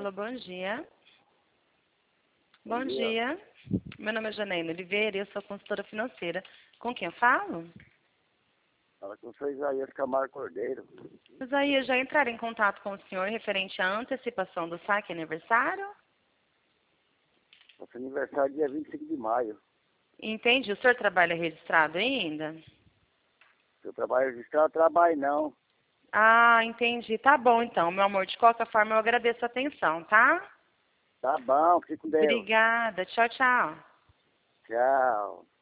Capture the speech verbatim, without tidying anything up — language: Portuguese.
Alô, bom dia. Bom Bom dia. dia. Meu nome é Janaína Oliveira e eu sou consultora financeira. Com quem eu falo? Fala com o senhor Isaías Camargo Cordeiro. Isaías, já entraram em contato com o senhor referente à antecipação do saque aniversário? Nosso aniversário é dia vinte e cinco de maio. Entende? O senhor trabalha registrado ainda? Se eu trabalho registrado, trabalho não. Ah, entendi. Tá bom, então. Meu amor, de qualquer forma, eu agradeço a atenção, tá? Tá bom, fique com Deus. Obrigada. Tchau, tchau. Tchau.